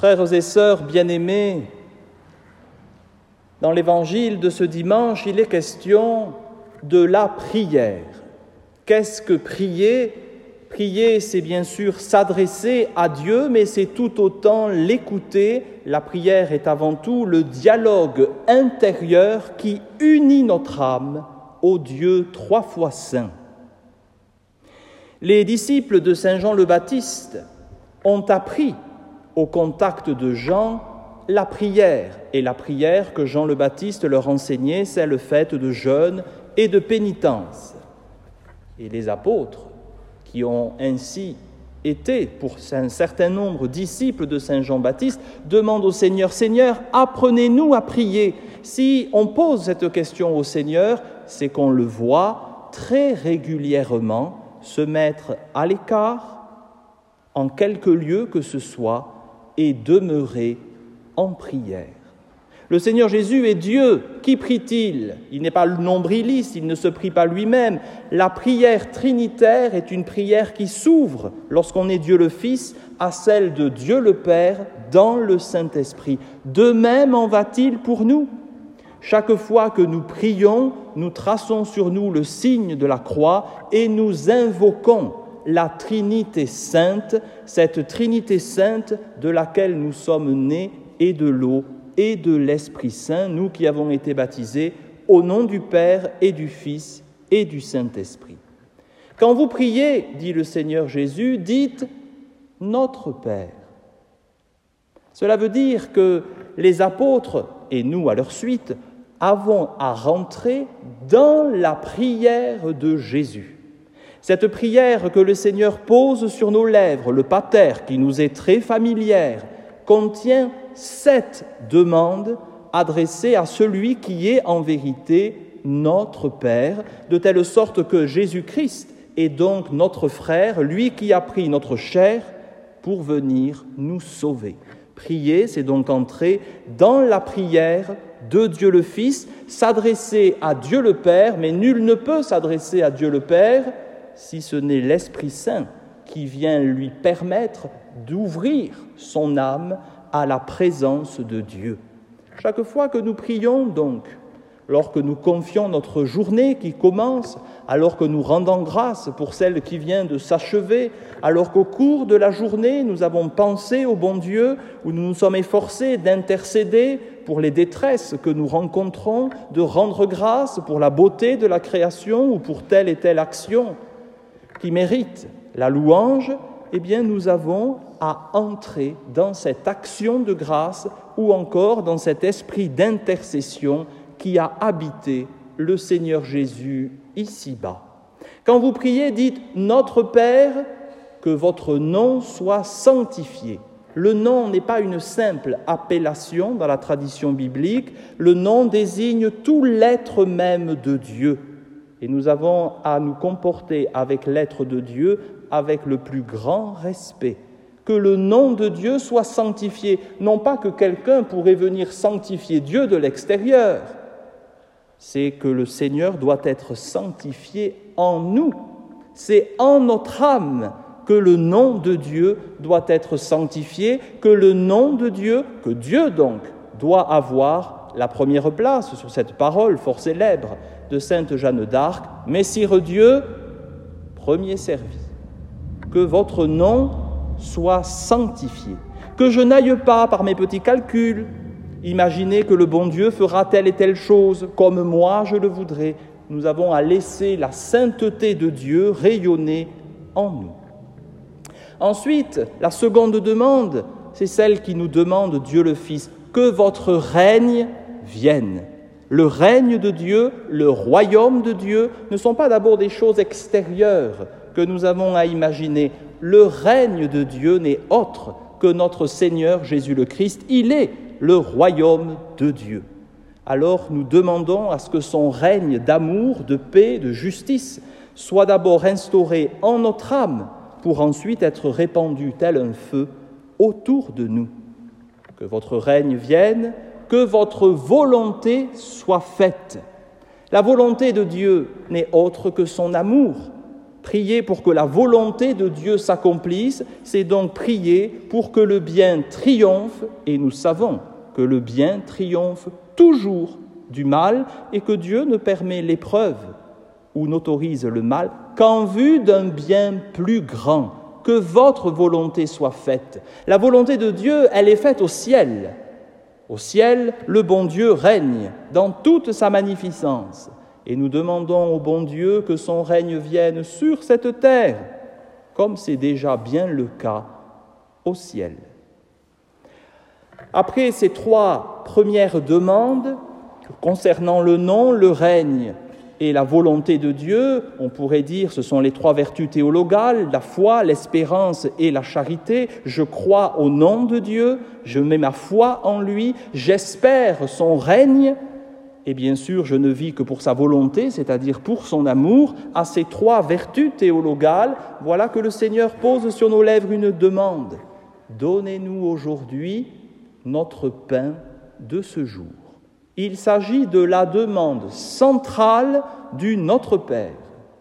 Frères et sœurs bien-aimés, dans l'évangile de ce dimanche, il est question de la prière. Qu'est-ce que prier ? Prier, c'est bien sûr s'adresser à Dieu, mais c'est tout autant l'écouter. La prière est avant tout le dialogue intérieur qui unit notre âme au Dieu trois fois saint. Les disciples de Saint Jean le Baptiste ont appris au contact de Jean la prière. Et la prière que Jean le Baptiste leur enseignait, c'est le fait de jeûne et de pénitence. Et les apôtres, qui ont ainsi été, pour un certain nombre, disciples de Saint Jean-Baptiste, demandent au Seigneur, « Seigneur, apprenez-nous à prier ». Si on pose cette question au Seigneur, c'est qu'on le voit très régulièrement se mettre à l'écart, en quelque lieu que ce soit, et demeurer en prière. Le Seigneur Jésus est Dieu. Qui prie-t-il ? Il n'est pas le nombriliste, il ne se prie pas lui-même. La prière trinitaire est une prière qui s'ouvre, lorsqu'on est Dieu le Fils, à celle de Dieu le Père dans le Saint-Esprit. De même en va-t-il pour nous. Chaque fois que nous prions, nous traçons sur nous le signe de la croix et nous invoquons la Trinité sainte, cette Trinité sainte de laquelle nous sommes nés et de l'eau et de l'Esprit Saint, nous qui avons été baptisés au nom du Père et du Fils et du Saint-Esprit. Quand vous priez, dit le Seigneur Jésus, dites « Notre Père ». Cela veut dire que les apôtres, et nous à leur suite, avons à rentrer dans la prière de Jésus. Cette prière que le Seigneur pose sur nos lèvres, le Pater, qui nous est très familière, contient 7 demandes adressées à celui qui est en vérité notre Père, de telle sorte que Jésus-Christ est donc notre frère, lui qui a pris notre chair pour venir nous sauver. Prier, c'est donc entrer dans la prière de Dieu le Fils, s'adresser à Dieu le Père, mais nul ne peut s'adresser à Dieu le Père si ce n'est l'Esprit Saint qui vient lui permettre d'ouvrir son âme à la présence de Dieu. Chaque fois que nous prions donc, lorsque nous confions notre journée qui commence, alors que nous rendons grâce pour celle qui vient de s'achever, alors qu'au cours de la journée, nous avons pensé au bon Dieu, où nous nous sommes efforcés d'intercéder pour les détresses que nous rencontrons, de rendre grâce pour la beauté de la création ou pour telle et telle action qui mérite la louange, eh bien nous avons à entrer dans cette action de grâce ou encore dans cet esprit d'intercession qui a habité le Seigneur Jésus ici-bas. Quand vous priez, dites « Notre Père, que votre nom soit sanctifié ». Le nom n'est pas une simple appellation dans la tradition biblique, le nom désigne tout l'être même de Dieu. Et nous avons à nous comporter avec l'être de Dieu avec le plus grand respect. Que le nom de Dieu soit sanctifié, non pas que quelqu'un pourrait venir sanctifier Dieu de l'extérieur, c'est que le Seigneur doit être sanctifié en nous. C'est en notre âme que le nom de Dieu doit être sanctifié, que le nom de Dieu, que Dieu donc, doit avoir la première place sur cette parole fort célèbre de sainte Jeanne d'Arc, « Messire Dieu, premier servi ». Que votre nom soit sanctifié, que je n'aille pas par mes petits calculs, imaginer que le bon Dieu fera telle et telle chose comme moi je le voudrais. Nous avons à laisser la sainteté de Dieu rayonner en nous. Ensuite, la seconde demande, c'est celle qui nous demande Dieu le Fils, que votre règne vienne. Le règne de Dieu, le royaume de Dieu ne sont pas d'abord des choses extérieures que nous avons à imaginer. Le règne de Dieu n'est autre que notre Seigneur Jésus le Christ. Il est le royaume de Dieu. Alors nous demandons à ce que son règne d'amour, de paix, de justice soit d'abord instauré en notre âme pour ensuite être répandu tel un feu autour de nous. Que votre règne vienne, que votre volonté soit faite. La volonté de Dieu n'est autre que son amour. Prier pour que la volonté de Dieu s'accomplisse, c'est donc prier pour que le bien triomphe, et nous savons que le bien triomphe toujours du mal et que Dieu ne permet l'épreuve ou n'autorise le mal qu'en vue d'un bien plus grand, que votre volonté soit faite. La volonté de Dieu, elle est faite au ciel. Au ciel, le bon Dieu règne dans toute sa magnificence. Et nous demandons au bon Dieu que son règne vienne sur cette terre, comme c'est déjà bien le cas au ciel. Après ces 3 premières demandes, concernant le nom, le règne et la volonté de Dieu, on pourrait dire ce sont les 3 vertus théologales, la foi, l'espérance et la charité. Je crois au nom de Dieu, je mets ma foi en lui, j'espère son règne, et bien sûr je ne vis que pour sa volonté, c'est-à-dire pour son amour. À ces 3 vertus théologales, voilà que le Seigneur pose sur nos lèvres une demande. Donnez-nous aujourd'hui notre pain de ce jour. Il s'agit de la demande centrale du Notre Père.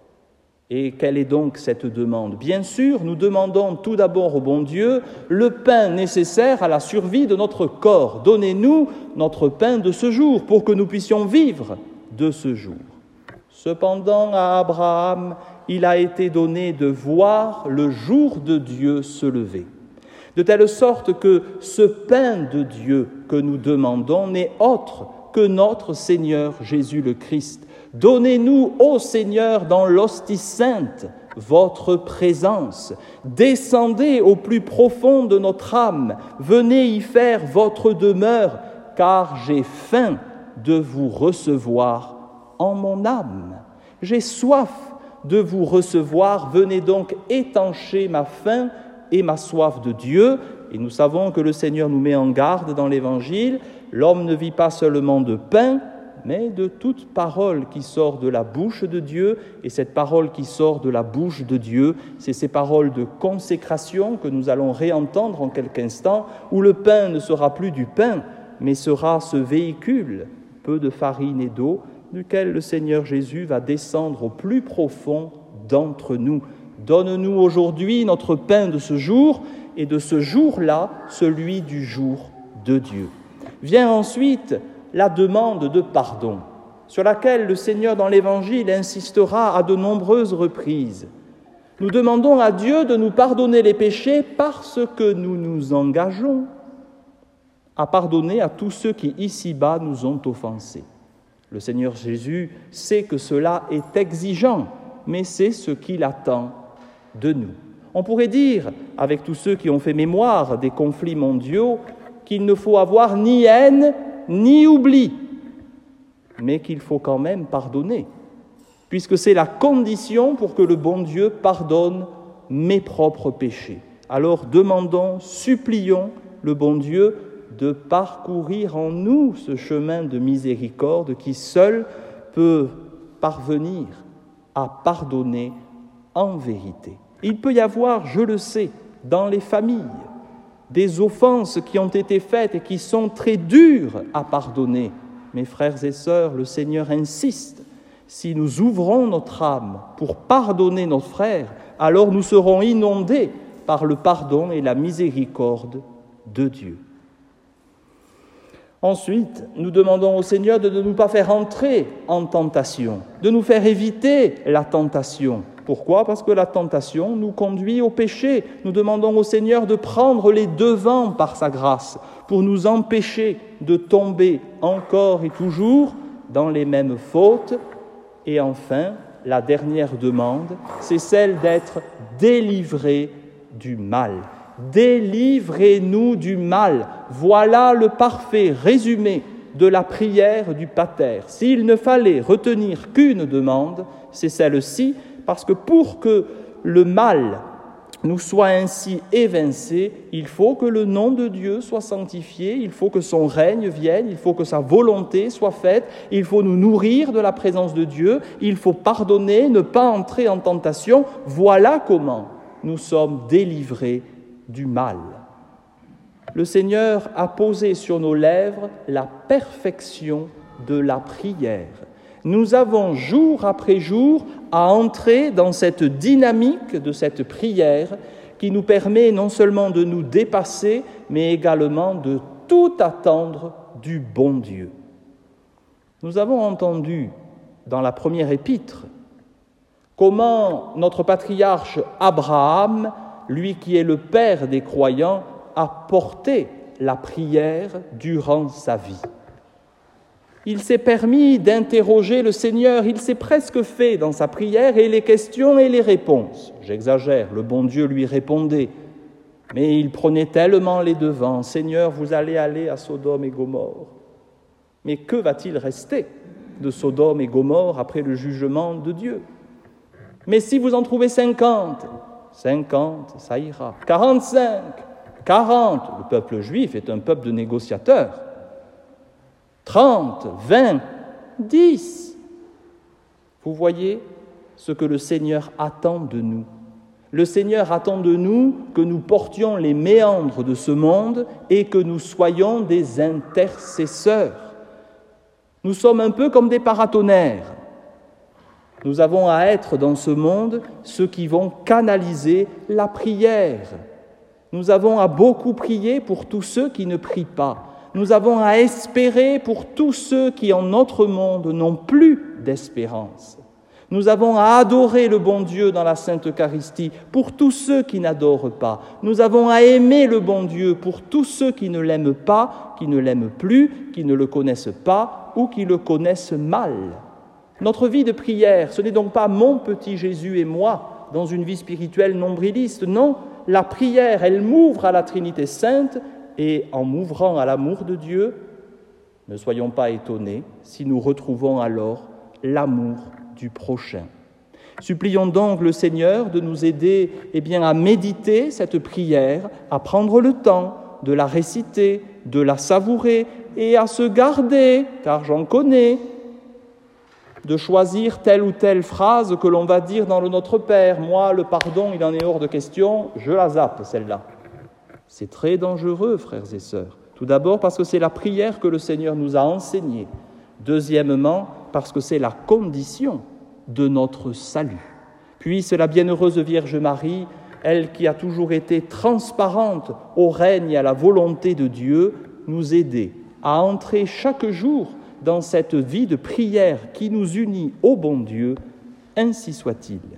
Et quelle est donc cette demande ? Bien sûr, nous demandons tout d'abord au bon Dieu le pain nécessaire à la survie de notre corps. Donnez-nous notre pain de ce jour pour que nous puissions vivre de ce jour. Cependant, à Abraham, il a été donné de voir le jour de Dieu se lever. De telle sorte que ce pain de Dieu que nous demandons n'est autre que notre Seigneur Jésus le Christ. Donnez-nous, ô Seigneur, dans l'hostie sainte, votre présence. Descendez au plus profond de notre âme. Venez y faire votre demeure, car j'ai faim de vous recevoir en mon âme. J'ai soif de vous recevoir. Venez donc étancher ma faim et ma soif de Dieu. Et nous savons que le Seigneur nous met en garde dans l'Évangile. L'homme ne vit pas seulement de pain, mais de toute parole qui sort de la bouche de Dieu. Et cette parole qui sort de la bouche de Dieu, c'est ces paroles de consécration que nous allons réentendre en quelques instants, où le pain ne sera plus du pain, mais sera ce véhicule, peu de farine et d'eau, duquel le Seigneur Jésus va descendre au plus profond d'entre nous. Donne-nous aujourd'hui notre pain de ce jour, et de ce jour-là, celui du jour de Dieu. Vient ensuite la demande de pardon, sur laquelle le Seigneur dans l'Évangile insistera à de nombreuses reprises. Nous demandons à Dieu de nous pardonner les péchés parce que nous nous engageons à pardonner à tous ceux qui ici-bas nous ont offensés. Le Seigneur Jésus sait que cela est exigeant, mais c'est ce qu'il attend de nous. On pourrait dire, avec tous ceux qui ont fait mémoire des conflits mondiaux, qu'il ne faut avoir ni haine ni oubli, mais qu'il faut quand même pardonner, puisque c'est la condition pour que le bon Dieu pardonne mes propres péchés. Alors demandons, supplions le bon Dieu de parcourir en nous ce chemin de miséricorde qui seul peut parvenir à pardonner en vérité. Il peut y avoir, je le sais, dans les familles, des offenses qui ont été faites et qui sont très dures à pardonner. Mes frères et sœurs, le Seigneur insiste. Si nous ouvrons notre âme pour pardonner nos frères, alors nous serons inondés par le pardon et la miséricorde de Dieu. Ensuite, nous demandons au Seigneur de ne nous pas faire entrer en tentation, de nous faire éviter la tentation. Pourquoi ? Parce que la tentation nous conduit au péché. Nous demandons au Seigneur de prendre les devants par sa grâce pour nous empêcher de tomber encore et toujours dans les mêmes fautes. Et enfin, la dernière demande, c'est celle d'être délivrés du mal. Délivrez-nous du mal. Voilà le parfait résumé de la prière du Pater. S'il ne fallait retenir qu'une demande, c'est celle-ci, parce que pour que le mal nous soit ainsi évincé, il faut que le nom de Dieu soit sanctifié, il faut que son règne vienne, il faut que sa volonté soit faite, il faut nous nourrir de la présence de Dieu, il faut pardonner, ne pas entrer en tentation. Voilà comment nous sommes délivrés du mal. Le Seigneur a posé sur nos lèvres la perfection de la prière. nous avons jour après jour à entrer dans cette dynamique de cette prière qui nous permet non seulement de nous dépasser, mais également de tout attendre du bon Dieu. Nous avons entendu dans la première épître comment notre patriarche Abraham, lui qui est le père des croyants, a porté la prière durant sa vie. Il s'est permis d'interroger le Seigneur, il s'est presque fait dans sa prière et les questions et les réponses. J'exagère, le bon Dieu lui répondait, mais il prenait tellement les devants. « Seigneur, vous allez aller à Sodome et Gomorrhe. » Mais que va-t-il rester de Sodome et Gomorrhe après le jugement de Dieu ? Mais si vous en trouvez 50, ça ira. 45, 40, le peuple juif est un peuple de négociateurs. 30, 20, 10. Vous voyez ce que le Seigneur attend de nous. Le Seigneur attend de nous que nous portions les méandres de ce monde et que nous soyons des intercesseurs. Nous sommes un peu comme des paratonnerres. Nous avons à être dans ce monde ceux qui vont canaliser la prière. Nous avons à beaucoup prier pour tous ceux qui ne prient pas. Nous avons à espérer pour tous ceux qui, en notre monde, n'ont plus d'espérance. Nous avons à adorer le bon Dieu dans la Sainte Eucharistie pour tous ceux qui n'adorent pas. Nous avons à aimer le bon Dieu pour tous ceux qui ne l'aiment pas, qui ne l'aiment plus, qui ne le connaissent pas ou qui le connaissent mal. Notre vie de prière, ce n'est donc pas mon petit Jésus et moi dans une vie spirituelle nombriliste. Non, la prière, elle m'ouvre à la Trinité Sainte et en m'ouvrant à l'amour de Dieu, ne soyons pas étonnés si nous retrouvons alors l'amour du prochain. Supplions donc le Seigneur de nous aider à méditer cette prière, à prendre le temps de la réciter, de la savourer et à se garder, car j'en connais, de choisir telle ou telle phrase que l'on va dire dans le Notre Père. Moi, le pardon, il en est hors de question, je la zappe, celle-là. C'est très dangereux, frères et sœurs. Tout d'abord parce que c'est la prière que le Seigneur nous a enseignée. Deuxièmement, parce que c'est la condition de notre salut. Puisse la bienheureuse Vierge Marie, elle qui a toujours été transparente au règne et à la volonté de Dieu, nous aider à entrer chaque jour dans cette vie de prière qui nous unit au bon Dieu, ainsi soit-il.